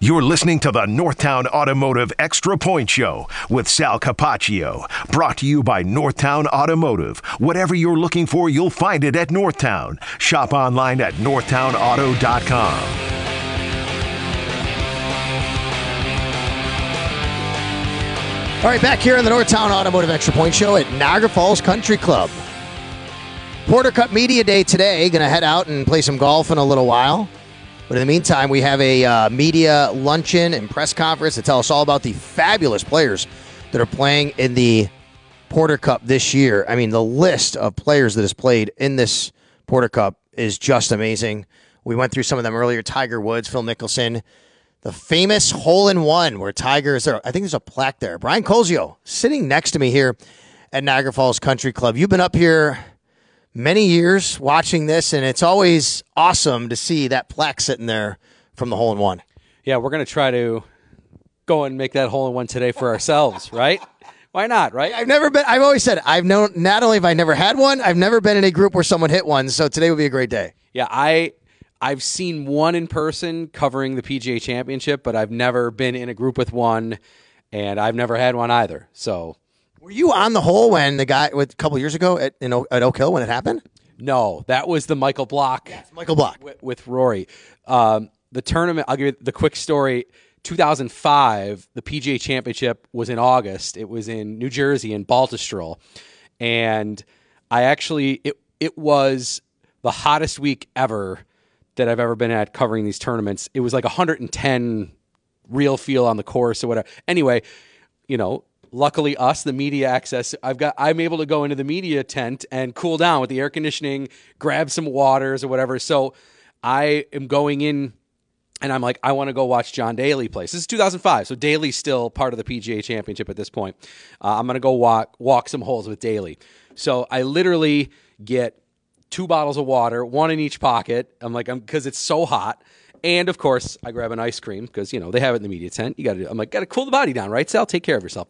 You're listening to the Northtown Automotive Extra Point Show with Sal Capaccio. Brought to you by Northtown Automotive. Whatever you're looking for, you'll find it at Northtown. Shop online at northtownauto.com. All right, back here in the Northtown Automotive Extra Point Show at Niagara Falls Country Club. Porter Cup Media Day today. Going to head out and play some golf in a little while. But in the meantime, we have a media luncheon and press conference to tell us all about the fabulous players that are playing in the Porter Cup this year. I mean, the list of players that has played in this Porter Cup is just amazing. We went through some of them earlier. Tiger Woods, Phil Mickelson, the famous hole-in-one where Tiger is there. I think there's a plaque there. Brian Cozio sitting next to me here at Niagara Falls Country Club. You've been up here many years watching this, and it's always awesome to see that plaque sitting there from the hole-in-one. Yeah, we're going to try to go and make that hole-in-one today for ourselves, right? Why not, right? I've always said, not only have I never had one, I've never been in a group where someone hit one, so today would be a great day. Yeah, I've seen one in person covering the PGA Championship, but I've never been in a group with one, and I've never had one either, so... Were you on the hole when the guy a couple years ago at Oak Hill when it happened? No, that was the Michael Block. Yes, Michael Block with Rory. The tournament. I'll give you the quick story. 2005, the PGA Championship was in August. It was in New Jersey in Baltusrol, and it was the hottest week ever that I've ever been at covering these tournaments. It was like 110 real feel on the course or whatever. Anyway, luckily us, the media access, I'm able to go into the media tent and cool down with the air conditioning, grab some waters or whatever. So I am going in and I'm like, I want to go watch John Daly play. This is 2005. So Daly's still part of the PGA Championship at this point. I'm going to go walk some holes with Daly. So I literally get 2 bottles of water, one in each pocket. I'm like, because it's so hot. And, of course, I grab an ice cream because, they have it in the media tent. I'm like, got to cool the body down, right, Sal? Take care of yourself.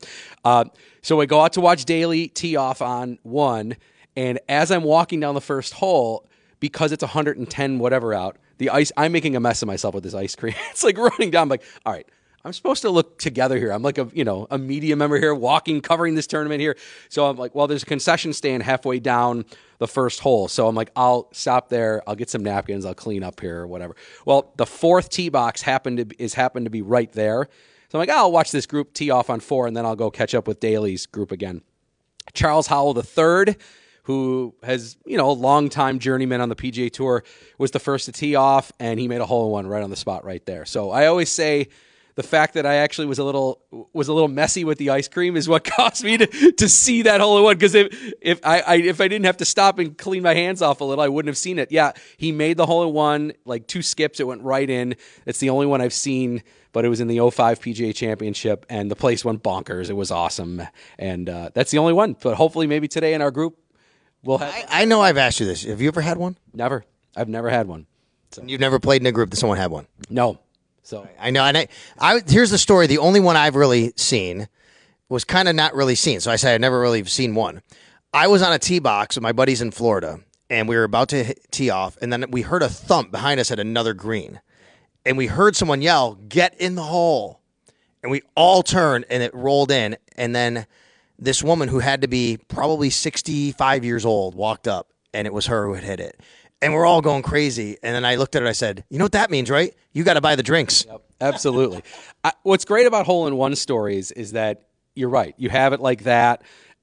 So I go out to watch Daly tee off on one. And as I'm walking down the first hole, because it's 110 whatever out, I'm making a mess of myself with this ice cream. It's like running down. I'm like, all right, I'm supposed to look together here. I'm like a media member here covering this tournament here. So I'm like, well, there's a concession stand halfway down the first hole. So I'm like, I'll stop there. I'll get some napkins. I'll clean up here or whatever. Well, the 4th tee box happened to be right there. So I'm like, I'll watch this group tee off on 4, and then I'll go catch up with Daly's group again. Charles Howell III, who has, a long-time journeyman on the PGA Tour, was the first to tee off, and he made a hole-in-one right on the spot right there. So I always say the fact that I actually was a little messy with the ice cream is what caused me to see that hole-in-one, because if I didn't have to stop and clean my hands off a little, I wouldn't have seen it. Yeah, he made the hole-in-one, like 2 skips, it went right in. It's the only one I've seen, but it was in the 05 PGA Championship, and the place went bonkers. It was awesome, and that's the only one. But hopefully maybe today in our group we'll have... I know I've asked you this. Have you ever had one? Never. I've never had one. So. You've never played in a group that someone had one? No. So I know, and here's the story. The only one I've really seen was kind of not really seen. So I say I've never really seen one. I was on a tee box with my buddies in Florida, and we were about to tee off, and then we heard a thump behind us at another green, and we heard someone yell, "Get in the hole!" And we all turned, and it rolled in, and then this woman who had to be probably 65 years old walked up, and it was her who had hit it. And we're all going crazy. And then I looked at her and I said, you know what that means, right? You got to buy the drinks. Yep, absolutely. What's great about hole-in-one stories is that you're right. You have it like that.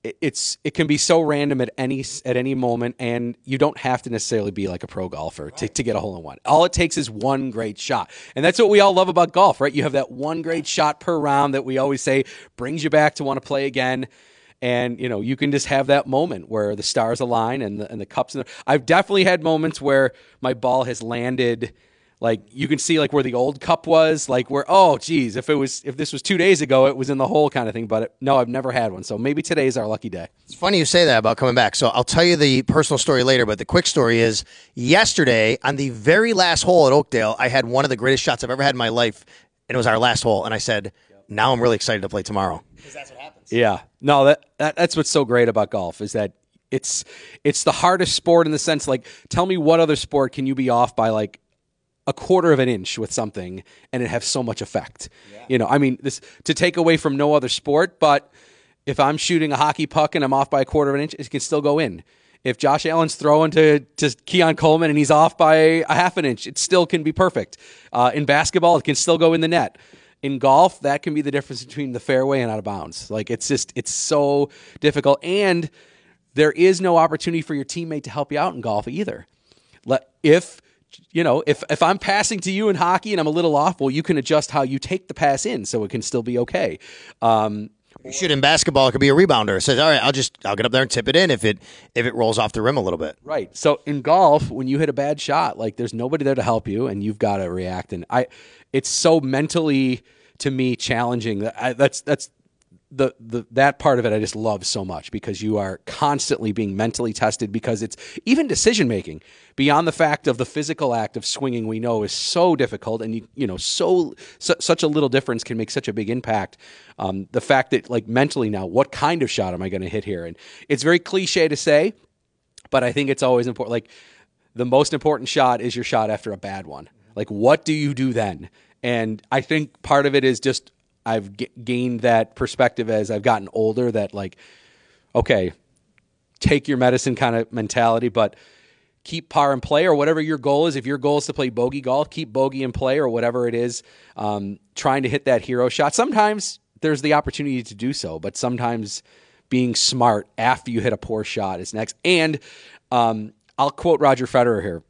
It can be so random at any moment, and you don't have to necessarily be like a pro golfer to get a hole-in-one. All it takes is one great shot. And that's what we all love about golf, right? You have that one great shot per round that we always say brings you back to want to play again. And, you can just have that moment where the stars align and the cups. I've definitely had moments where my ball has landed, like you can see like where the old cup was, like where, oh, geez, if this was 2 days ago, it was in the hole kind of thing. But no, I've never had one. So maybe today's our lucky day. It's funny you say that about coming back. So I'll tell you the personal story later. But the quick story is yesterday on the very last hole at Oakdale, I had one of the greatest shots I've ever had in my life. And it was our last hole. And I said, now I'm really excited to play tomorrow. Because that's what happens. Yeah. No, that's what's so great about golf is that it's the hardest sport in the sense, like, tell me what other sport can you be off by like a quarter of an inch with something and it have so much effect. I mean, this to take away from no other sport, but if I'm shooting a hockey puck and I'm off by a quarter of an inch, it can still go in. If Josh Allen's throwing to Keon Coleman and he's off by a half an inch, it still can be perfect. In basketball, it can still go in the net. In golf, that can be the difference between the fairway and out of bounds. Like it's so difficult. And there is no opportunity for your teammate to help you out in golf either. If I'm passing to you in hockey and I'm a little off, well, you can adjust how you take the pass in so it can still be okay. You shoot in basketball, it could be a rebounder. It says, all right, I'll get up there and tip it in if it rolls off the rim a little bit. Right. So in golf, when you hit a bad shot, like there's nobody there to help you and you've got to react. And it's so mentally, to me, challenging. That part of it I just love so much because you are constantly being mentally tested because it's even decision making beyond the fact of the physical act of swinging we know is so difficult and such a little difference can make such a big impact. The fact that like mentally now, what kind of shot am I going to hit here? And it's very cliche to say, but I think it's always important. Like the most important shot is your shot after a bad one. Like what do you do then? And I think part of it is just I've gained that perspective as I've gotten older that like, okay, take your medicine kind of mentality, but keep par in play or whatever your goal is. If your goal is to play bogey golf, keep bogey in play or whatever it is, trying to hit that hero shot. Sometimes there's the opportunity to do so, but sometimes being smart after you hit a poor shot is next. And I'll quote Roger Federer here.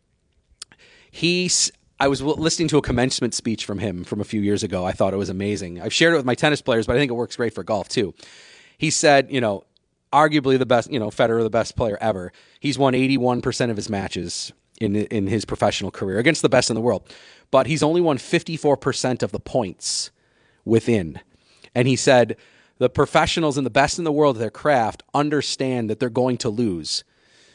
I was listening to a commencement speech from him from a few years ago. I thought it was amazing. I've shared it with my tennis players, but I think it works great for golf too. He said, arguably the best, Federer, the best player ever. He's won 81% of his matches in his professional career against the best in the world, but he's only won 54% of the points within. And he said, the professionals and the best in the world of their craft understand that they're going to lose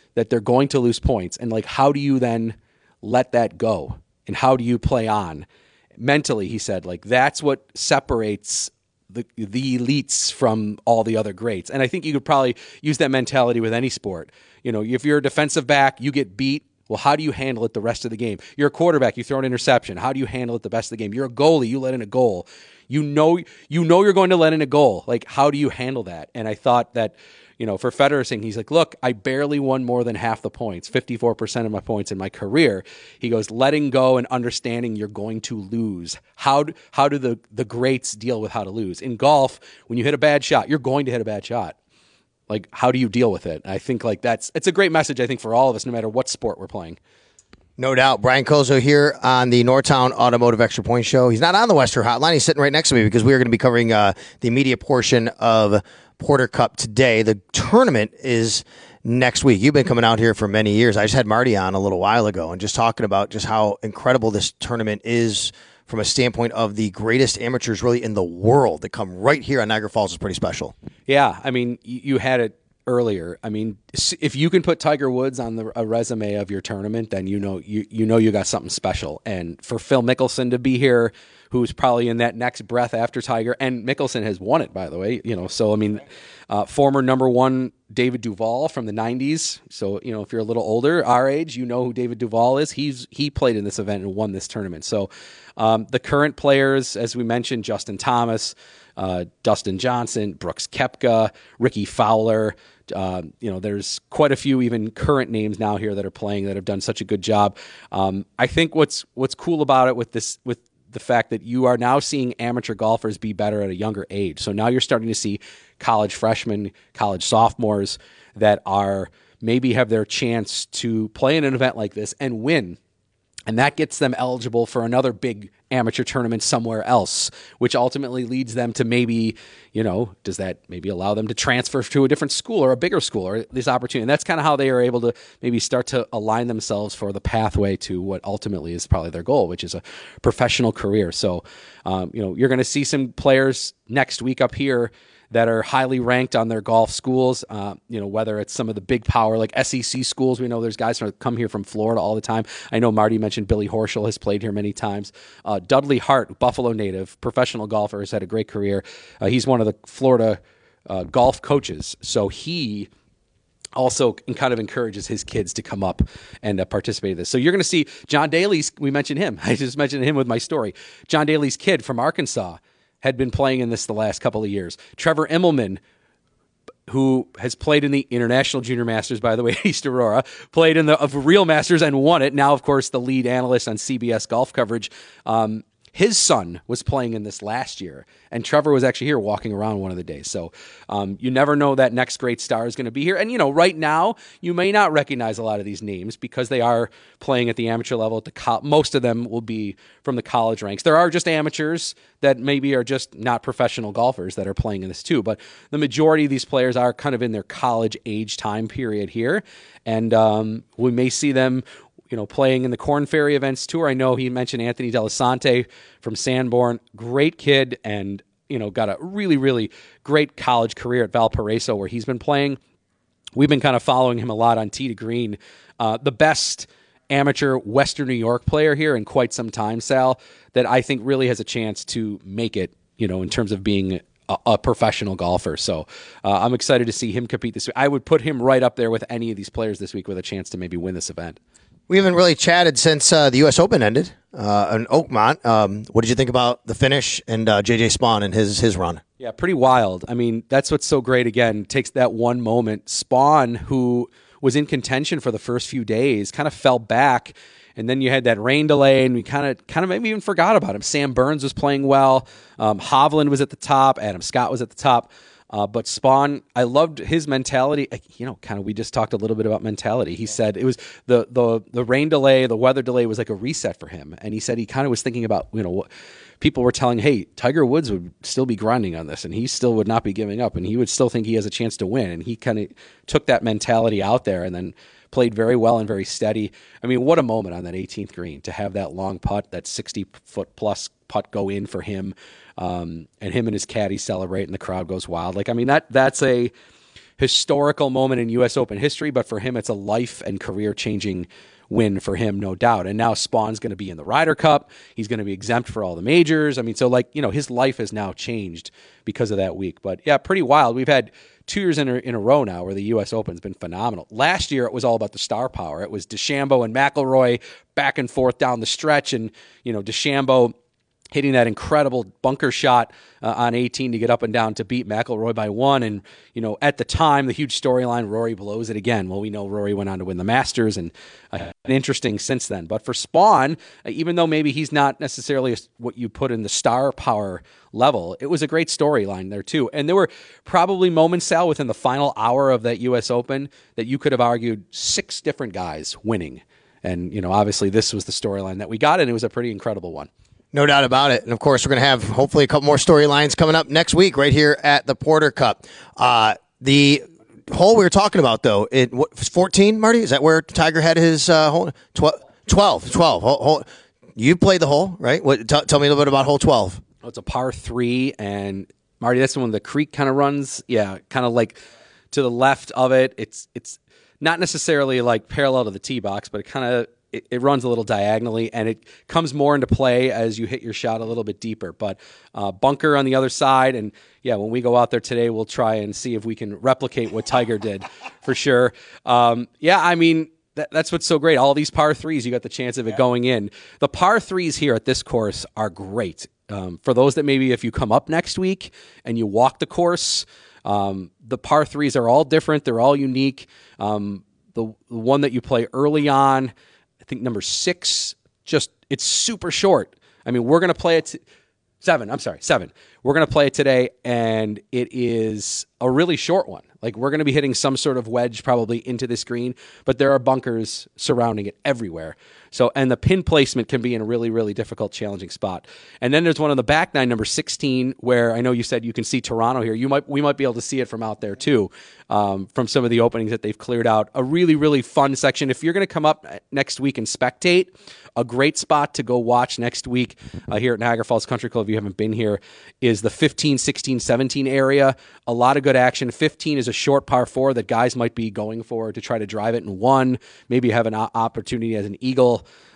points. And like, how do you then let that go? And how do you play on? Mentally, he said, like that's what separates the elites from all the other greats. And I think you could probably use that mentality with any sport. If you're a defensive back, you get beat. Well, how do you handle it the rest of the game? You're a quarterback, you throw an interception. How do you handle it the best of the game? You're a goalie, you let in a goal. You know you're going to let in a goal. Like, how do you handle that? And I thought that, for Federer saying, he's like, look, I barely won more than half the points, 54% of my points in my career. He goes, letting go and understanding you're going to lose. How do the greats deal with how to lose? In golf, when you hit a bad shot, you're going to hit a bad shot. Like, how do you deal with it? And I think like it's a great message, I think, for all of us, no matter what sport we're playing. No doubt. Brian Kozo here on the Northtown Automotive Extra Point Show. He's not on the Western Hotline. He's sitting right next to me because we are going to be covering the media portion of Porter Cup today. The tournament is next week. You've been coming out here for many years. I just had Marty on a little while ago and just talking about just how incredible this tournament is from a standpoint of the greatest amateurs really in the world that come right here on Niagara Falls is pretty special. Yeah. I mean, you had it earlier. I mean, if you can put Tiger Woods on a resume of your tournament, then you got something special. And for Phil Mickelson to be here, who's probably in that next breath after Tiger, and Mickelson has won it, by the way. So I mean, former number one David Duval from the 90s. So if you're a little older, our age, you know who David Duval is. He played in this event and won this tournament. So the current players, as we mentioned, Justin Thomas, Dustin Johnson, Brooks Koepka, Ricky Fowler. There's quite a few even current names now here that are playing that have done such a good job. I think what's cool about it with the fact that you are now seeing amateur golfers be better at a younger age. So now you're starting to see college freshmen, college sophomores that are maybe have their chance to play in an event like this and win. And that gets them eligible for another big amateur tournament somewhere else, which ultimately leads them to maybe, does that maybe allow them to transfer to a different school or a bigger school or this opportunity? And that's kind of how they are able to maybe start to align themselves for the pathway to what ultimately is probably their goal, which is a professional career. So, you're going to see some players next week up here that are highly ranked on their golf schools, whether it's some of the big power, like SEC schools. We know there's guys who come here from Florida all the time. I know Marty mentioned Billy Horschel has played here many times. Dudley Hart, Buffalo native, professional golfer, has had a great career. He's one of the Florida golf coaches. So he also kind of encourages his kids to come up and participate in this. So you're going to see John Daly's, we mentioned him. I just mentioned him with my story. John Daly's kid from Arkansas had been playing in this the last couple of years. Trevor Immelman, who has played in the International Junior Masters, by the way, East Aurora, played in the Real Masters and won it. Now, of course, the lead analyst on CBS golf coverage. His son was playing in this last year, and Trevor was actually here walking around one of the days. So you never know that next great star is going to be here. And, right now, you may not recognize a lot of these names because they are playing at the amateur level. Most of them will be from the college ranks. There are just amateurs that maybe are just not professional golfers that are playing in this too. But the majority of these players are kind of in their college age time period here. And we may see them playing in the Corn Ferry Events Tour. I know he mentioned Anthony Delasante from Sanborn. Great kid and, got a really, really great college career at Valparaiso where he's been playing. We've been kind of following him a lot on Tee to Green. The best amateur Western New York player here in quite some time, Sal, that I think really has a chance to make it, in terms of being a professional golfer. So I'm excited to see him compete this week. I would put him right up there with any of these players this week with a chance to maybe win this event. We haven't really chatted since the U.S. Open ended in Oakmont. What did you think about the finish and J.J. Spaun and his run? Yeah, pretty wild. I mean, that's what's so great. Again, takes that one moment. Spaun, who was in contention for the first few days, kind of fell back, and then you had that rain delay, and we kind of maybe even forgot about him. Sam Burns was playing well. Hovland was at the top. Adam Scott was at the top. But Spaun, I loved his mentality. We just talked a little bit about mentality. He said it was the rain delay, the weather delay was like a reset for him. And he said he kind of was thinking about, what people were telling, hey, Tiger Woods would still be grinding on this and he still would not be giving up and he would still think he has a chance to win. And he kind of took that mentality out there and then played very well and very steady. I mean, what a moment on that 18th green to have that long putt, that 60-foot plus putt go in for him. And him and his caddy celebrate, and the crowd goes wild. That's a historical moment in U.S. Open history, but for him, it's a life and career-changing win for him, no doubt. And now Spawn's going to be in the Ryder Cup. He's going to be exempt for all the majors. I mean, so his life has now changed because of that week. But yeah, pretty wild. We've had 2 years in a row now where the U.S. Open's been phenomenal. Last year, it was all about the star power. It was DeChambeau and McIlroy back and forth down the stretch, and DeChambeau hitting that incredible bunker shot on 18 to get up and down to beat McIlroy by 1. And, at the time, the huge storyline, Rory blows it again. Well, we know Rory went on to win the Masters, and interesting since then. But for Spaun, even though maybe he's not necessarily what you put in the star power level, it was a great storyline there too. And there were probably moments, Sal, within the final hour of that U.S. Open that you could have argued 6 different guys winning. And, obviously this was the storyline that we got, and it was a pretty incredible one. No doubt about it. And, of course, we're going to have hopefully a couple more storylines coming up next week right here at the Porter Cup. The hole we were talking about, though, 14, Marty? Is that where Tiger had his hole? 12. You played the hole, right? Tell me a little bit about hole 12. Oh, it's a par 3, and, Marty, that's the one the creek kind of runs. Yeah, kind of like to the left of it. It's not necessarily like parallel to the tee box, but it kind of it runs a little diagonally, and it comes more into play as you hit your shot a little bit deeper. But bunker on the other side, and yeah, when we go out there today, we'll try and see if we can replicate what Tiger did for sure. I mean, that's what's so great. All these par 3s, you got the chance of it going in. The par 3s here at this course are great. For those that maybe if you come up next week and you walk the course, the par 3s are all different. They're all unique. The one that you play early on, I think number 6, it's super short. I mean, we're going to play it 7. We're going to play it today, and it is a really short one. Like, we're going to be hitting some sort of wedge probably into this green, but there are bunkers surrounding it everywhere. So, and the pin placement can be in a really, really difficult, challenging spot. And then there's one on the back nine, number 16, where I know you said you can see Toronto here. We might be able to see it from out there too, from some of the openings that they've cleared out. A really, really fun section. If you're going to come up next week and spectate, a great spot to go watch next week here at Niagara Falls Country Club, if you haven't been here, is the 15, 16, 17 area. A lot of good action. 15 is a short par 4 that guys might be going for to try to drive it in 1. Maybe have an opportunity as an eagle.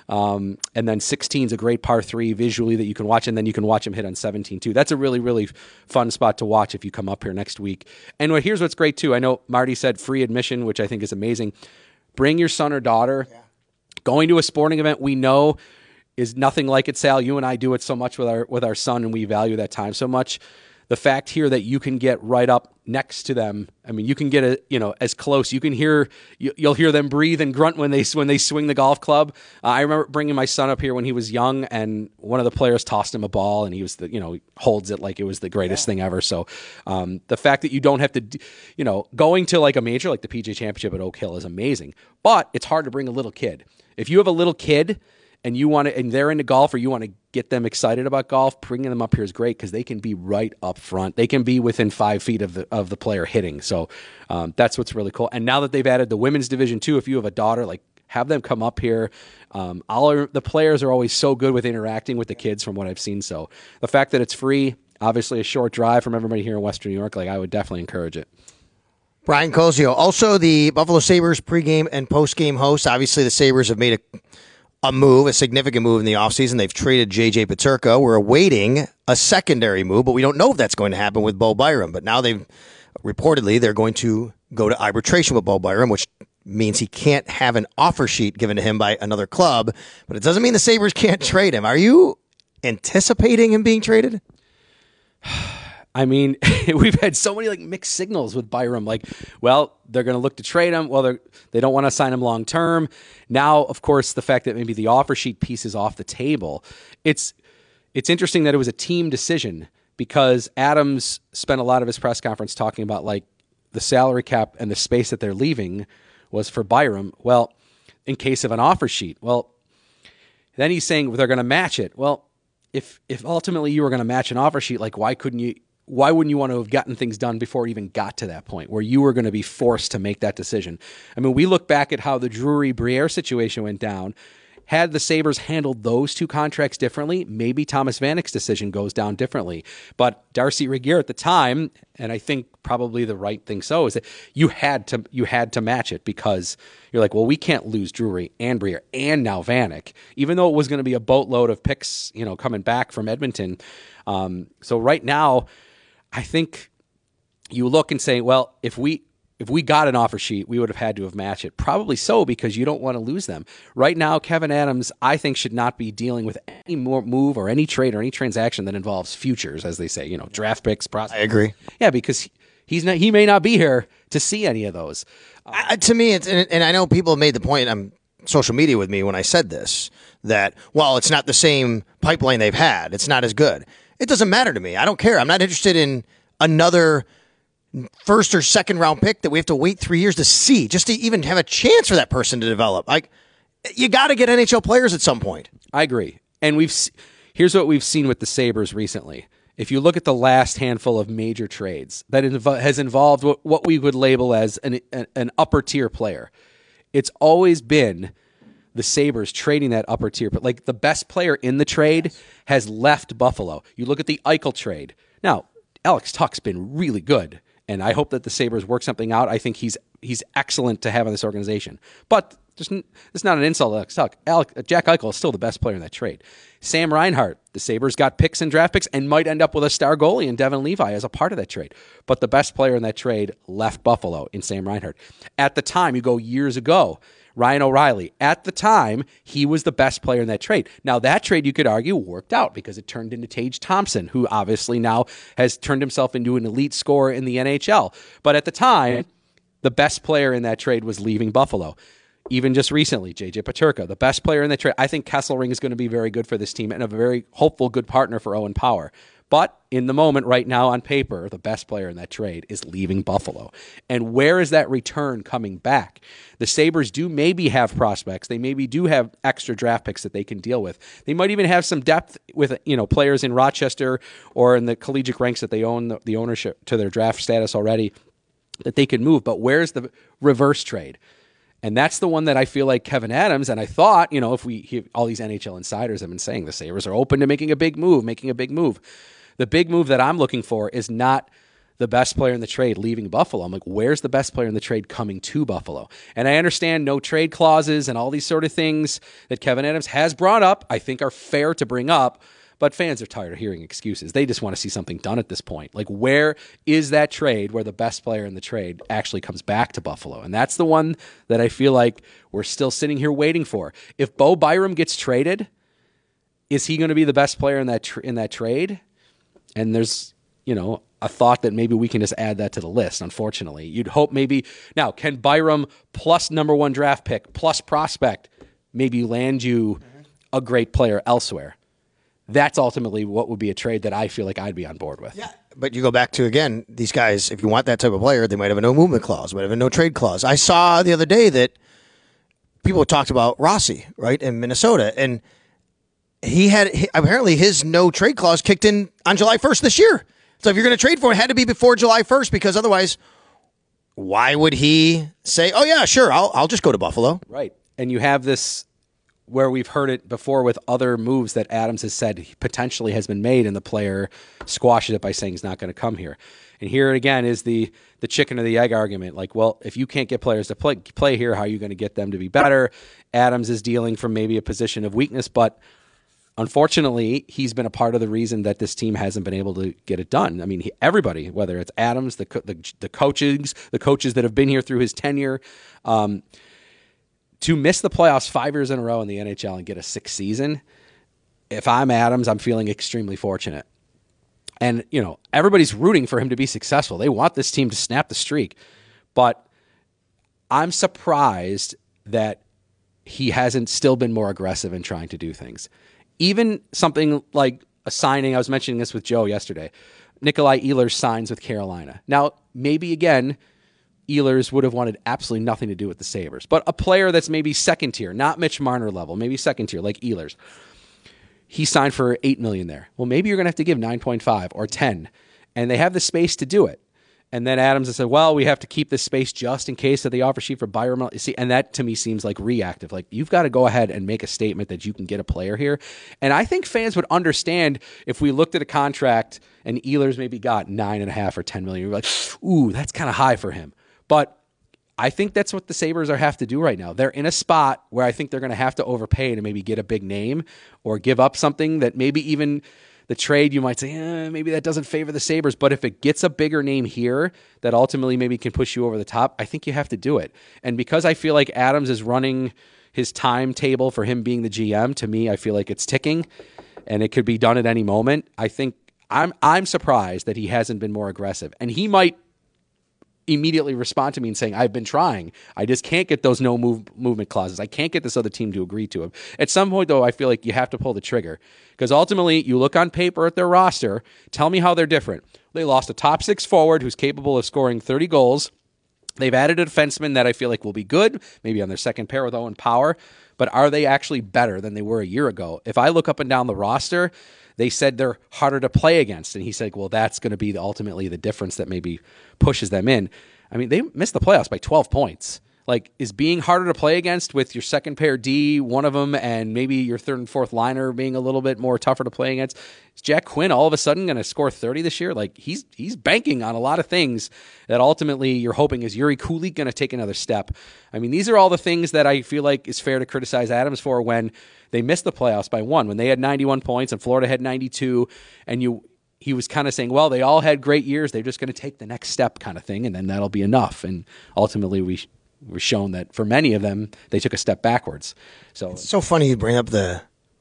And then 16 is a great par 3 visually that you can watch, and then you can watch him hit on 17 too. That's a really, really fun spot to watch if you come up here next week. And here's what's great too. I know Marty said free admission, which I think is amazing. Bring your son or daughter. Yeah. Going to a sporting event we know is nothing like it, Sal. You and I do it so much with our son, and we value that time so much. The fact here that you can get right up next to them, I mean, you can get as close. You can you'll hear them breathe and grunt when they swing the golf club. I remember bringing my son up here when he was young, and one of the players tossed him a ball, and he was he holds it like it was the greatest thing ever. So the fact that you don't have to, going to like a major like the PGA Championship at Oak Hill is amazing, but it's hard to bring a little kid. If you have a little kid and they're into golf, or you want to get them excited about golf, bringing them up here is great because they can be right up front. They can be within 5 feet of the player hitting. So that's what's really cool. And now that they've added the women's division too, if you have a daughter, like have them come up here. The players are always so good with interacting with the kids from what I've seen. So the fact that it's free, obviously a short drive from everybody here in Western New York, like I would definitely encourage it. Brian Cozio, also the Buffalo Sabres pregame and postgame host. Obviously the Sabres have made a significant move in the offseason. They've traded J.J. Peterka. We're awaiting a secondary move, but we don't know if that's going to happen with Bo Byram. But now they're going to go to arbitration with Bo Byram, which means he can't have an offer sheet given to him by another club. But it doesn't mean the Sabres can't trade him. Are you anticipating him being traded? I mean, we've had so many mixed signals with Byram. Well, they're going to look to trade him. Well, they don't want to sign him long term. Now, of course, the fact that maybe the offer sheet piece is off the table. It's interesting that it was a team decision because Adams spent a lot of his press conference talking about the salary cap and the space that they're leaving was for Byram. Well, in case of an offer sheet. Well, then he's saying they're going to match it. Well, if ultimately you were going to match an offer sheet, why wouldn't you want to have gotten things done before it even got to that point where you were going to be forced to make that decision? I mean, we look back at how the Drury-Briere situation went down. Had the Sabres handled those two contracts differently, maybe Thomas Vanek's decision goes down differently. But Darcy Regier at the time, and I think probably the right thing so, is that you had to match it because you're like, well, we can't lose Drury and Briere and now Vanek, even though it was going to be a boatload of picks, coming back from Edmonton. So right now, I think you look and say, well, if we got an offer sheet, we would have had to have matched it. Probably so, because you don't want to lose them. Right now, Kevin Adams, I think, should not be dealing with any more move or any trade or any transaction that involves futures, as they say, draft picks, prospects. I agree. Yeah, because he may not be here to see any of those. To me, and I know people have made the point on social media with me when I said this, that, well, it's not the same pipeline they've had. It's not as good. It doesn't matter to me. I don't care. I'm not interested in another first or second round pick that we have to wait 3 years to see, just to even have a chance for that person to develop. You got to get NHL players at some point. I agree. And here's what we've seen with the Sabres recently. If you look at the last handful of major trades that has involved what we would label as an upper tier player, it's always been the Sabres trading that upper tier. But the best player in the trade has left Buffalo. You look at the Eichel trade. Now, Alex Tuch's been really good, and I hope that the Sabres work something out. I think he's excellent to have in this organization. But it's not an insult to Alex Tuch. Jack Eichel is still the best player in that trade. Sam Reinhart, the Sabres got picks and draft picks and might end up with a star goalie in Devin Levi as a part of that trade. But the best player in that trade left Buffalo in Sam Reinhart. At the time, you go years ago, Ryan O'Reilly, at the time, he was the best player in that trade. Now, that trade, you could argue, worked out because it turned into Tage Thompson, who obviously now has turned himself into an elite scorer in the NHL. But at the time, the best player in that trade was leaving Buffalo. Even just recently, J.J. Peterka, the best player in that trade. I think Kesselring is going to be very good for this team and a very hopeful, good partner for Owen Power. But in the moment right now on paper, the best player in that trade is leaving Buffalo. And where is that return coming back? The Sabres do maybe have prospects. They maybe do have extra draft picks that they can deal with. They might even have some depth with players in Rochester or in the collegiate ranks that they own the ownership to their draft status already that they can move. But where's the reverse trade? And that's the one that I feel like Kevin Adams, and I thought, if we hear all these NHL insiders have been saying the Sabres are open to making a big move. The big move that I'm looking for is not the best player in the trade leaving Buffalo. I'm like, where's the best player in the trade coming to Buffalo? And I understand no trade clauses and all these sort of things that Kevin Adams has brought up, I think are fair to bring up, but fans are tired of hearing excuses. They just want to see something done at this point. Like, where is that trade where the best player in the trade actually comes back to Buffalo? And that's the one that I feel like we're still sitting here waiting for. If Bo Byram gets traded, is he going to be the best player in that trade? And there's, a thought that maybe we can just add that to the list, unfortunately. You'd hope maybe, now, can Byram plus number 1 draft pick plus prospect maybe land you a great player elsewhere? That's ultimately what would be a trade that I feel like I'd be on board with. Yeah, but you go back to, again, these guys, if you want that type of player, they might have a no movement clause, might have a no trade clause. I saw the other day that people talked about Rossi, right, in Minnesota, and apparently his no trade clause kicked in on July 1st this year. So if you're going to trade for him, it had to be before July 1st, because otherwise, why would he say, oh, yeah, sure, I'll just go to Buffalo? Right. And you have this where we've heard it before with other moves that Adams has said potentially has been made, and the player squashes it by saying he's not going to come here. And here again is the chicken or the egg argument. Like, well, if you can't get players to play here, how are you going to get them to be better? Adams is dealing from maybe a position of weakness, but unfortunately, he's been a part of the reason that this team hasn't been able to get it done. I mean, everybody, whether it's Adams, the coaches that have been here through his tenure, to miss the playoffs 5 years in a row in the NHL and get a 6th season, if I'm Adams, I'm feeling extremely fortunate. And, everybody's rooting for him to be successful. They want this team to snap the streak. But I'm surprised that he hasn't still been more aggressive in trying to do things. Even something like a signing, I was mentioning this with Joe yesterday, Nikolai Ehlers signs with Carolina. Now, maybe again, Ehlers would have wanted absolutely nothing to do with the Sabres. But a player that's maybe second tier, not Mitch Marner level, maybe second tier, like Ehlers, he signed for $8 million there. Well, maybe you're going to have to give 9.5 or 10, and they have the space to do it. And then Adams has said, well, we have to keep this space just in case of the offer sheet for Byram. See, and that to me seems like reactive. Like, you've got to go ahead and make a statement that you can get a player here. And I think fans would understand if we looked at a contract and Ehlers maybe got 9.5 or 10 million. We're like, ooh, that's kind of high for him. But I think that's what the Sabres have to do right now. They're in a spot where I think they're going to have to overpay to maybe get a big name or give up something that maybe even the trade, you might say, maybe that doesn't favor the Sabres. But if it gets a bigger name here that ultimately maybe can push you over the top, I think you have to do it. And because I feel like Adams is running his timetable for him being the GM, to me, I feel like it's ticking and it could be done at any moment. I think I'm surprised that he hasn't been more aggressive. And he might immediately respond to me and saying, I've been trying. I just can't get those no movement clauses. I can't get this other team to agree to them. At some point, though, I feel like you have to pull the trigger because ultimately you look on paper at their roster. Tell me how they're different. They lost a top 6 forward who's capable of scoring 30 goals. They've added a defenseman that I feel like will be good, maybe on their second pair with Owen Power, but are they actually better than they were a year ago? If I look up and down the roster, they said they're harder to play against. And he said, well, that's going to be ultimately the difference that maybe pushes them in. I mean, they missed the playoffs by 12 points. Like, is being harder to play against with your second pair D, one of them, and maybe your third and fourth liner being a little bit more tougher to play against? Is Jack Quinn all of a sudden going to score 30 this year? Like, he's banking on a lot of things that ultimately you're hoping is Yuri Kulik going to take another step. I mean, these are all the things that I feel like is fair to criticize Adams for when they missed the playoffs by 1, when they had 91 points and Florida had 92, and he was kind of saying, well, they all had great years. They're just going to take the next step kind of thing, and then that'll be enough. And ultimately we're shown that for many of them, they took a step backwards. So it's so funny you bring up the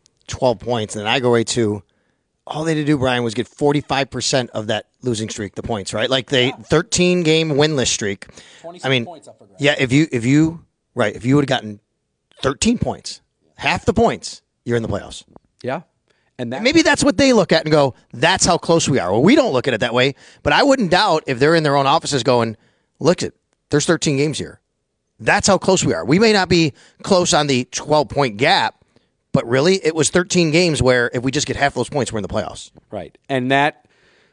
12 points, and then I go right to all they had to do, Brian, was get 45% of that losing streak, the points, right? Like the 13-game winless streak. 26 points up for grabs. Yeah, if you would have gotten 13 points, half the points, you're in the playoffs. Yeah. And maybe that's what they look at and go, that's how close we are. Well, we don't look at it that way, but I wouldn't doubt if they're in their own offices going, look, there's 13 games here. That's how close we are. We may not be close on the 12-point gap, but really it was 13 games where if we just get half those points, we're in the playoffs. Right. And that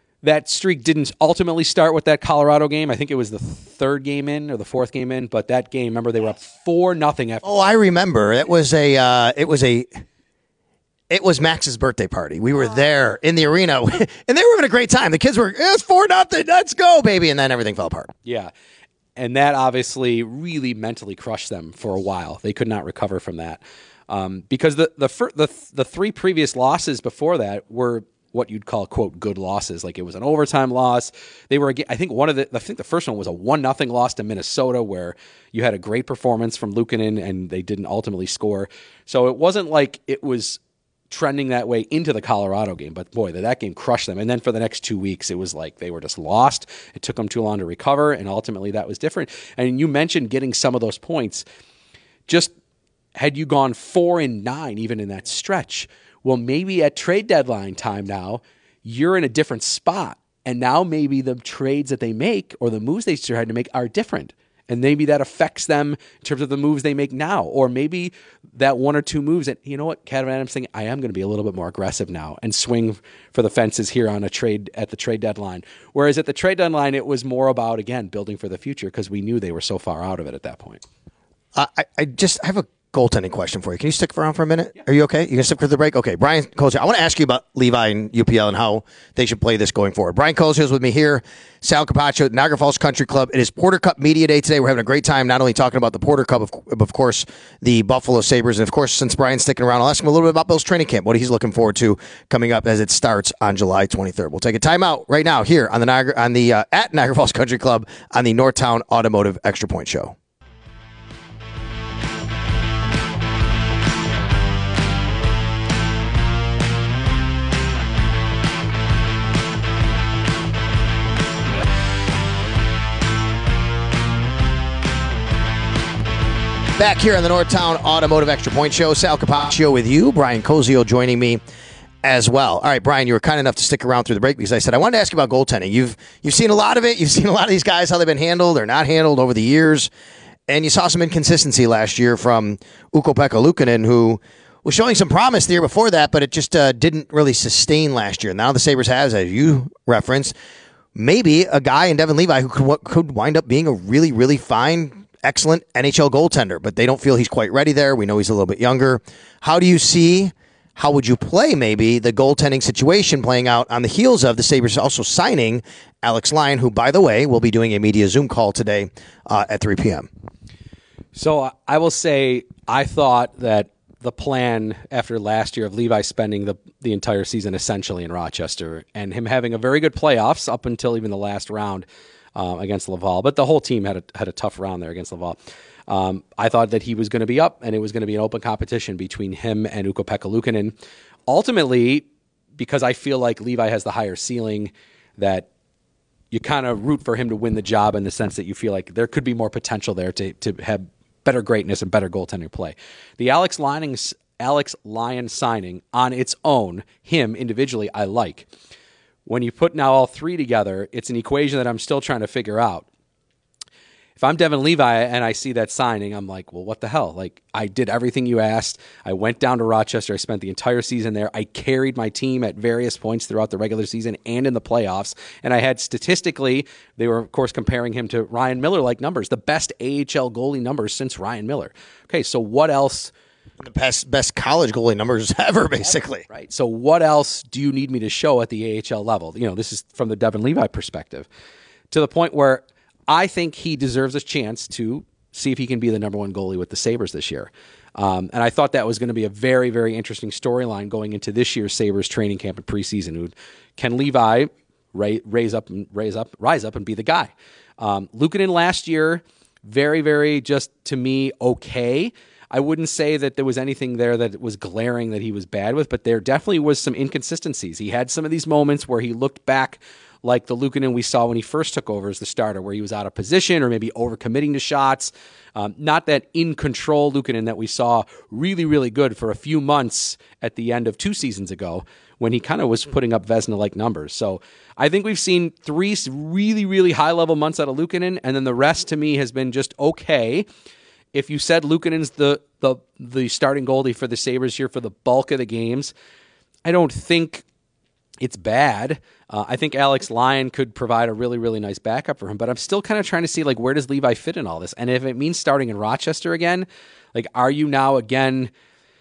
streak didn't ultimately start with that Colorado game. I think it was the 3rd game in or the 4th game in, but that game, remember, they were up 4-0 after. Oh, I remember. It was a It was Max's birthday party. We were there in the arena, and they were having a great time. The kids were, it's 4-0, let's go, baby. And then everything fell apart. Yeah. And that obviously really mentally crushed them for a while. They could not recover from that. Because the three previous losses before that were what you'd call, quote, good losses. Like it was an overtime loss. They were, I think the first one was a 1-0 loss to Minnesota where you had a great performance from Luukkonen and they didn't ultimately score. So it wasn't like it was trending that way into the Colorado game, but boy, that game crushed them. And then for the next 2 weeks, it was like they were just lost. It took them too long to recover, and ultimately that was different. And you mentioned getting some of those points. Just had you gone 4-9 even in that stretch, well, maybe at trade deadline time now, you're in a different spot. And now maybe the trades that they make or the moves they tried to make are different. And maybe that affects them in terms of the moves they make now. Or maybe that one or two moves that, you know what, Adam Adams thinking, I am going to be a little bit more aggressive now and swing for the fences here on a trade at the trade deadline. Whereas at the trade deadline, it was more about, again, building for the future because we knew they were so far out of it at that point. I have a goaltending question for you. Can you stick around for a minute? Yeah. Are you okay? You can stick for the break? Okay. Brian Koziol, I want to ask you about Levi and UPL and how they should play this going forward. Brian Koziol is with me here. Sal Capaccio, Niagara Falls Country Club. It is Porter Cup Media Day today. We're having a great time not only talking about the Porter Cup, but of course, the Buffalo Sabres. And of course, since Brian's sticking around, I'll ask him a little bit about Bill's training camp, what he's looking forward to coming up as it starts on July 23rd. We'll take a timeout right now here on the at Niagara Falls Country Club on the Northtown Automotive Extra Point Show. Back here on the Northtown Automotive Extra Point Show, Sal Capaccio with you, Brian Koziol joining me as well. All right, Brian, you were kind enough to stick around through the break because I said I wanted to ask you about goaltending. You've seen a lot of it. You've seen a lot of these guys, how they've been handled or not handled over the years, and you saw some inconsistency last year from Ukko-Pekka Luukkonen, who was showing some promise the year before that, but it just didn't really sustain last year. Now the Sabres has, as you referenced, maybe a guy in Devin Levi who could wind up being a really, really fine, excellent NHL goaltender, but they don't feel he's quite ready there. We know he's a little bit younger. How would you play maybe the goaltending situation playing out on the heels of the Sabres also signing Alex Lyon, who, by the way, will be doing a media Zoom call today at 3 p.m.? So I will say I thought that the plan after last year of Levi spending the entire season essentially in Rochester and him having a very good playoffs up until even the last round against Laval, but the whole team had a tough round there against Laval. I thought that he was going to be up and it was going to be an open competition between him and Ukko-Pekka Luukkonen. Ultimately, because I feel like Levi has the higher ceiling, that you kind of root for him to win the job in the sense that you feel like there could be more potential there to have better greatness and better goaltending play. The Alex Lyon signing on its own, him individually, I like. When you put now all three together, it's an equation that I'm still trying to figure out. If I'm Devin Levi and I see that signing, I'm like, well, what the hell? Like, I did everything you asked. I went down to Rochester. I spent the entire season there. I carried my team at various points throughout the regular season and in the playoffs. And I had statistically, they were, of course, comparing him to Ryan Miller-like numbers, the best AHL goalie numbers since Ryan Miller. Okay, so what else? The best college goalie numbers ever, basically. Right. So what else do you need me to show at the AHL level? You know, this is from the Devin Levi perspective, to the point where I think he deserves a chance to see if he can be the number one goalie with the Sabres this year. And I thought that was going to be a very, very interesting storyline going into this year's Sabres training camp and preseason. Can Levi rise up and be the guy? Luukkonen last year, very, very just to me, okay. I wouldn't say that there was anything there that was glaring that he was bad with, but there definitely was some inconsistencies. He had some of these moments where he looked back like the Luukkonen we saw when he first took over as the starter, where he was out of position or maybe overcommitting to shots. Not that in-control Luukkonen that we saw really, really good for a few months at the end of 2 seasons ago when he kind of was putting up Vezina-like numbers. So I think we've seen 3 really, really high-level months out of Luukkonen, and then the rest to me has been just okay. If you said Luukkonen's the starting goalie for the Sabres here for the bulk of the games, I don't think it's bad. I think Alex Lyon could provide a really, really nice backup for him, but I'm still kind of trying to see, like, where does Levi fit in all this? And if it means starting in Rochester again, like, are you now again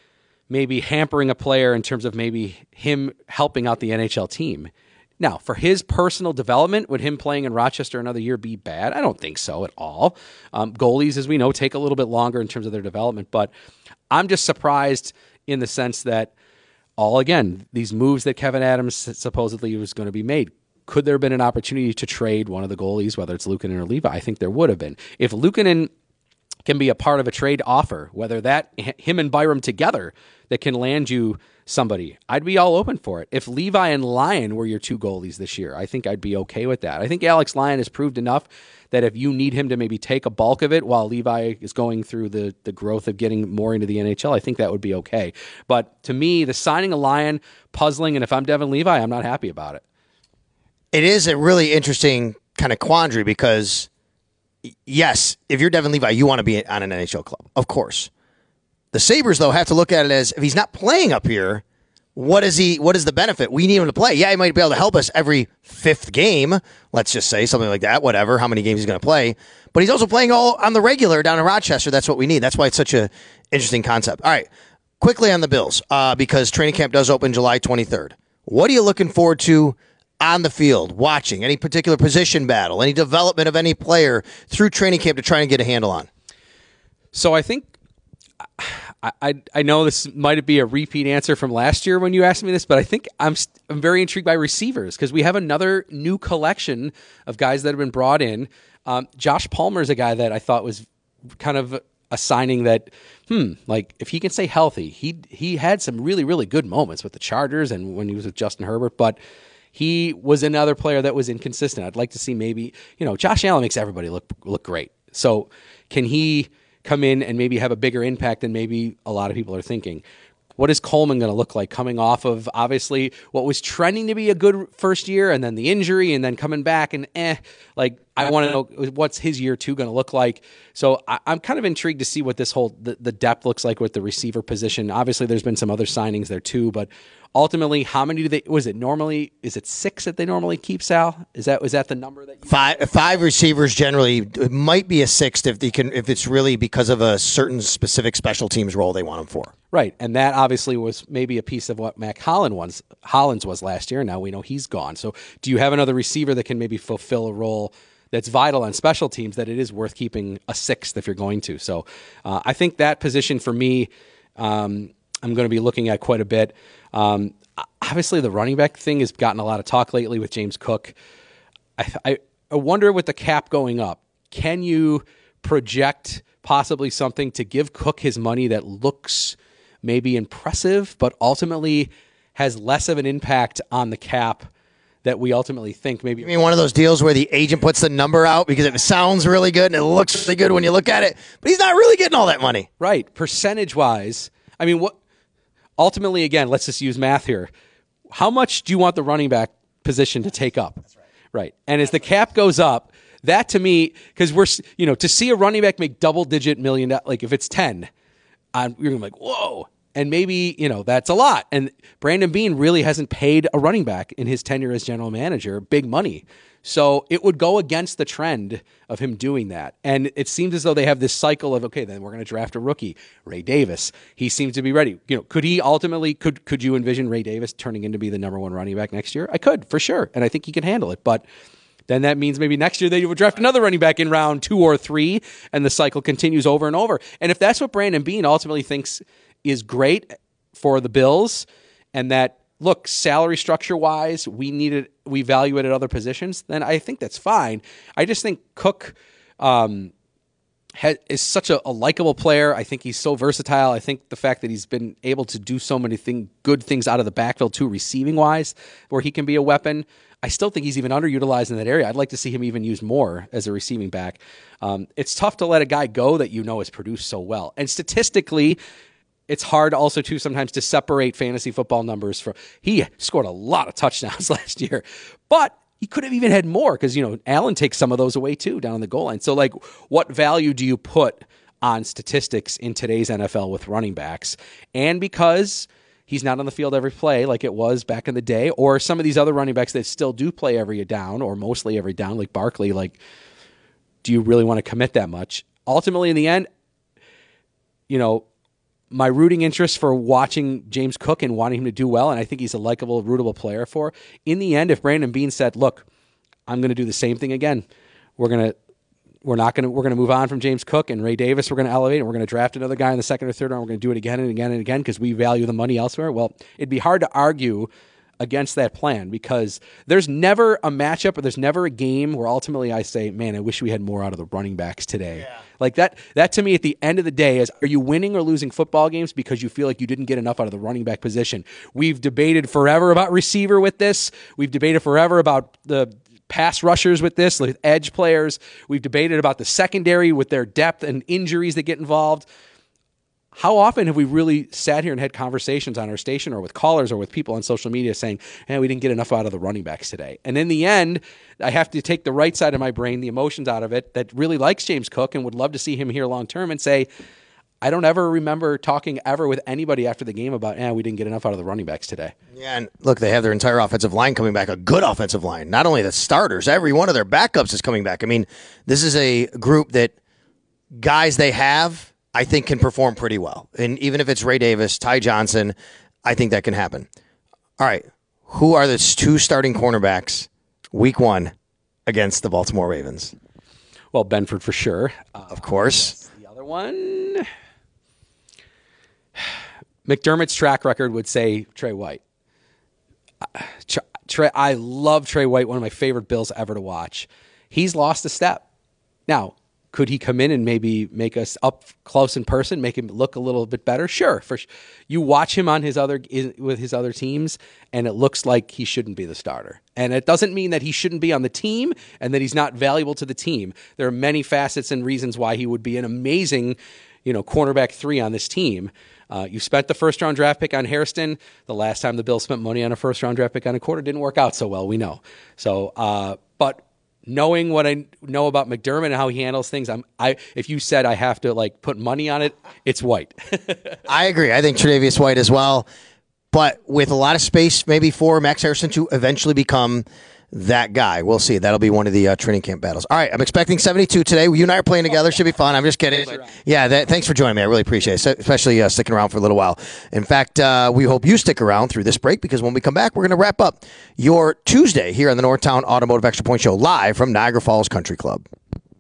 maybe hampering a player in terms of maybe him helping out the NHL team. Now, for his personal development, would him playing in Rochester another year be bad? I don't think so at all. Goalies, as we know, take a little bit longer in terms of their development, but I'm just surprised in the sense that these moves that Kevyn Adams supposedly was going to be made. Could there have been an opportunity to trade one of the goalies, whether it's Luukkonen or Levi? I think there would have been. If Luukkonen can be a part of a trade offer, whether that him and Byram together that can land you somebody, I'd be all open for it. If Levi and Lyon were your two goalies this year, I think I'd be okay with that. I think Alex Lyon has proved enough that if you need him to maybe take a bulk of it while Levi is going through the growth of getting more into the NHL, I think that would be okay. But to me, the signing of Lyon, puzzling, and if I'm Devin Levi, I'm not happy about it. It is a really interesting kind of quandary because, yes, if you're Devin Levi, you want to be on an NHL club, of course. The Sabres, though, have to look at it as if he's not playing up here, what is the benefit? We need him to play. Yeah, he might be able to help us every fifth game, let's just say, something like that, whatever, how many games he's going to play. But he's also playing all on the regular down in Rochester. That's what we need. That's why it's such an interesting concept. All right, quickly on the Bills, because training camp does open July 23rd. What are you looking forward to on the field, watching? Any particular position battle, any development of any player through training camp to try and get a handle on? So I think I know this might be a repeat answer from last year when you asked me this, but I think I'm very intrigued by receivers because we have another new collection of guys that have been brought in. Josh Palmer is a guy that I thought was kind of a signing that, like if he can stay healthy, he had some really, really good moments with the Chargers and when he was with Justin Herbert, but he was another player that was inconsistent. I'd like to see maybe, Josh Allen makes everybody look great. So can he come in and maybe have a bigger impact than maybe a lot of people are thinking? What is Coleman going to look like coming off of obviously what was trending to be a good first year and then the injury and then coming back and I want to know what's his year two going to look like. So I'm kind of intrigued to see what this whole the depth looks like with the receiver position. Obviously there's been some other signings there too, but ultimately how many is it 6 that they normally keep, Sal? Is that the number that you five receivers generally? It might be a sixth if it's really because of a certain specific special teams role they want them for. Right, and that obviously was maybe a piece of what Mac Hollins was last year. Now we know he's gone. So do you have another receiver that can maybe fulfill a role that's vital on special teams that it is worth keeping a sixth if you're going to? So I think that position for me, I'm going to be looking at quite a bit. Obviously, the running back thing has gotten a lot of talk lately with James Cook. I wonder with the cap going up, can you project possibly something to give Cook his money that looks maybe impressive, but ultimately has less of an impact on the cap that we ultimately think maybe. You mean one of those deals where the agent puts the number out because it sounds really good and it looks really good when you look at it, but he's not really getting all that money. Right. Percentage-wise, I mean, what? Ultimately, again, let's just use math here. How much do you want the running back position to take up? That's right. Right. And as the cap goes up, that to me, because to see a running back make double-digit million, like if it's 10, you're going to be like, whoa. And maybe, that's a lot. And Brandon Beane really hasn't paid a running back in his tenure as general manager big money. So it would go against the trend of him doing that. And it seems as though they have this cycle of, okay, then we're going to draft a rookie, Ray Davis. He seems to be ready. Could he ultimately, could you envision Ray Davis turning into be the number one running back next year? I could, for sure. And I think he can handle it. But then that means maybe next year they would draft another running back in round 2 or 3, and the cycle continues over and over. And if that's what Brandon Beane ultimately thinks is great for the Bills, and that, look, salary structure-wise, we value it at other positions, then I think that's fine. I just think Cook is such a likable player. I think he's so versatile. I think the fact that he's been able to do so many good things out of the backfield too, receiving-wise, where he can be a weapon, I still think he's even underutilized in that area. I'd like to see him even used more as a receiving back. It's tough to let a guy go that has produced so well. And statistically, it's hard also to sometimes to separate fantasy football numbers from. He scored a lot of touchdowns last year, but he could have even had more because, Allen takes some of those away too down on the goal line. So what value do you put on statistics in today's NFL with running backs? And because he's not on the field every play like it was back in the day, or some of these other running backs that still do play every down or mostly every down, like Barkley, do you really want to commit that much? Ultimately, in the end, my rooting interest for watching James Cook and wanting him to do well, and I think he's a likable, rootable player for. In the end, if Brandon Beane said, "Look, I'm going to do the same thing again. We're going to move on from James Cook and Ray Davis. We're going to elevate, and we're going to draft another guy in the second or third round. We're going to do it again and again and again because we value the money elsewhere." Well, it'd be hard to argue against that plan because there's never a matchup or there's never a game where ultimately I say, man, I wish we had more out of the running backs today. Yeah. Like that to me at the end of the day is, are you winning or losing football games because you feel like you didn't get enough out of the running back position? We've debated forever about receiver with this. We've debated forever about the pass rushers with this, with edge players. We've debated about the secondary with their depth and injuries that get involved. How often have we really sat here and had conversations on our station or with callers or with people on social media saying, hey, we didn't get enough out of the running backs today? And in the end, I have to take the right side of my brain, the emotions out of it, that really likes James Cook and would love to see him here long term and say, I don't ever remember talking ever with anybody after the game about, we didn't get enough out of the running backs today. Yeah, and look, they have their entire offensive line coming back, a good offensive line. Not only the starters, every one of their backups is coming back. I mean, this is a group that guys they have, I think, can perform pretty well. And even if it's Ray Davis, Ty Johnson, I think that can happen. All right, who are the two starting cornerbacks week 1 against the Baltimore Ravens? Well, Benford for sure. Of course. The other one, McDermott's track record would say Trey White. I love Trey White, one of my favorite Bills ever to watch. He's lost a step. Now, could he come in and maybe make us up close in person, make him look a little bit better? Sure. You watch him on with his other teams, and it looks like he shouldn't be the starter. And it doesn't mean that he shouldn't be on the team and that he's not valuable to the team. There are many facets and reasons why he would be an amazing, cornerback 3 on this team. You spent the first-round draft pick on Hairston. The last time the Bills spent money on a first-round draft pick on a quarter didn't work out so well, we know. So, but knowing what I know about McDermott and how he handles things, if you said I have to put money on it, it's White. I agree. I think Tre'Davious White as well, but with a lot of space maybe for Max Harrison to eventually become that guy. We'll see. That'll be one of the training camp battles. All right, I'm expecting 72 today. You and I are playing together. Should be fun. I'm just kidding. Yeah, thanks for joining me. I really appreciate it, especially sticking around for a little while. In fact, we hope you stick around through this break because when we come back, we're going to wrap up your Tuesday here on the Northtown Automotive Extra Point Show live from Niagara Falls Country Club.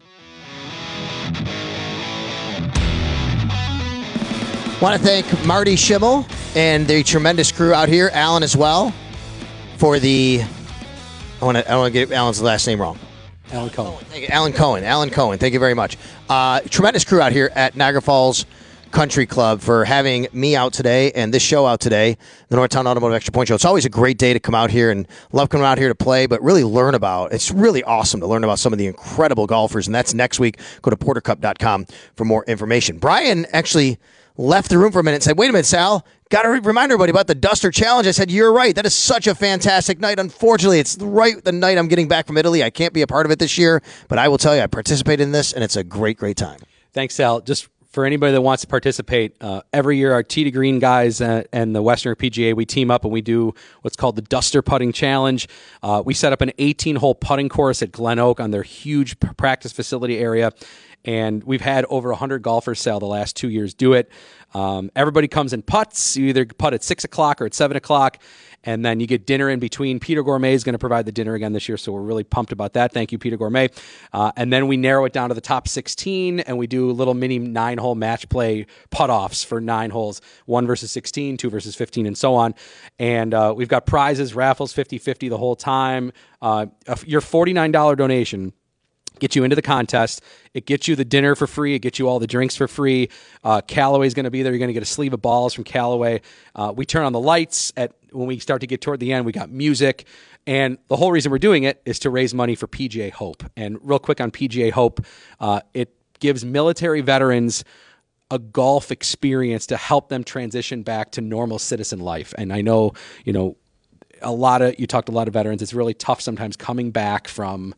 Want to thank Marty Schimmel and the tremendous crew out here, Alan as well, for the... I don't want to get Alan's last name wrong. Alan Cohen. Thank you. Alan Cohen. Thank you very much. Tremendous crew out here at Niagara Falls Country Club for having me out today and this show out today, the Northtown Automotive Extra Point Show. It's always a great day to come out here and love coming out here to play, but really learn about. It's really awesome to learn about some of the incredible golfers, and that's next week. Go to portercup.com for more information. Brian actually left the room for a minute and said, wait a minute, Sal, got to remind everybody about the Duster Challenge. I said, you're right. That is such a fantastic night. Unfortunately, it's right the night I'm getting back from Italy. I can't be a part of it this year, but I will tell you, I participated in this, and it's a great, great time. Thanks, Sal. Just for anybody that wants to participate, every year our Tee to Green guys and the Western PGA, we team up and we do what's called the Duster Putting Challenge. We set up an 18-hole putting course at Glen Oak on their huge practice facility area. And we've had over 100 golfers, Sal, the last 2 years do it. Everybody comes and putts. You either putt at 6 o'clock or at 7 o'clock, and then you get dinner in between. Peter Gourmet is going to provide the dinner again this year, so we're really pumped about that. Thank you, Peter Gourmet. And then we narrow it down to the top 16, and we do little mini 9-hole match play putt-offs for 9 holes, 1 versus 16, 2 versus 15, and so on. And we've got prizes, raffles, 50-50 the whole time. Your $49 donation get you into the contest. It gets you the dinner for free. It gets you all the drinks for free. Callaway's going to be there. You're going to get a sleeve of balls from Callaway. We turn on the lights when we start to get toward the end. We got music. And the whole reason we're doing it is to raise money for PGA Hope. And real quick on PGA Hope, it gives military veterans a golf experience to help them transition back to normal citizen life. And I know, you talked to a lot of veterans. It's really tough sometimes coming back from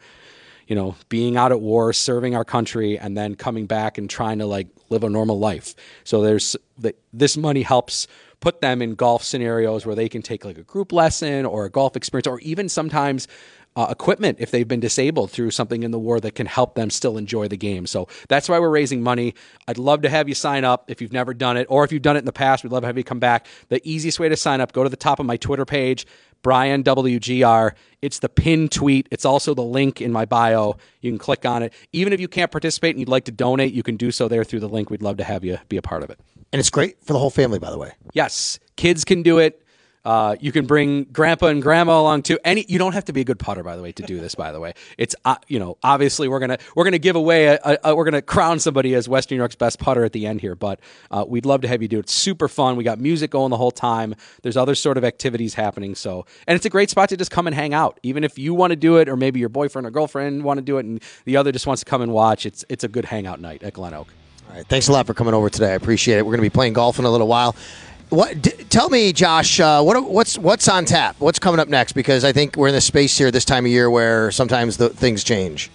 being out at war, serving our country, and then coming back and trying to live a normal life. So this money helps put them in golf scenarios where they can take a group lesson or a golf experience, or even sometimes equipment if they've been disabled through something in the war that can help them still enjoy the game. So that's why we're raising money. I'd love to have you sign up if you've never done it, or if you've done it in the past, we'd love to have you come back. The easiest way to sign up, go to the top of my Twitter page, Brian WGR. It's the pinned tweet. It's also the link in my bio. You can click on it. Even if you can't participate and you'd like to donate, you can do so there through the link. We'd love to have you be a part of it. And it's great for the whole family, by the way. Yes. Kids can do it. You can bring grandpa and grandma along too. You don't have to be a good putter, by the way, to do this. By the way, it's obviously we're gonna give away we're gonna crown somebody as Western New York's best putter at the end here. But we'd love to have you do it. It's super fun. We got music going the whole time. There's other sort of activities happening. So, and it's a great spot to just come and hang out. Even if you want to do it, or maybe your boyfriend or girlfriend want to do it, and the other just wants to come and watch. It's a good hangout night at Glen Oak. All right, thanks a lot for coming over today. I appreciate it. We're going to be playing golf in a little while. Tell me, Josh, what's on tap? What's coming up next? Because I think we're in this space here this time of year where sometimes things change.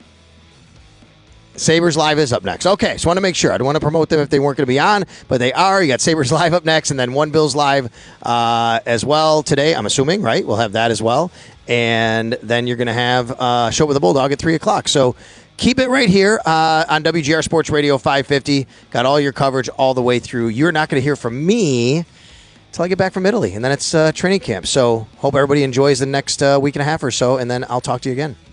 Sabres Live is up next. Okay, so I want to make sure. I don't want to promote them if they weren't going to be on, but they are. You got Sabres Live up next, and then One Bills Live as well today, I'm assuming, right? We'll have that as well. And then you're going to have Show with the Bulldog at 3 o'clock. So keep it right here on WGR Sports Radio 550. Got all your coverage all the way through. You're not going to hear from me until I get back from Italy, and then it's training camp. So hope everybody enjoys the next week and a half or so, and then I'll talk to you again.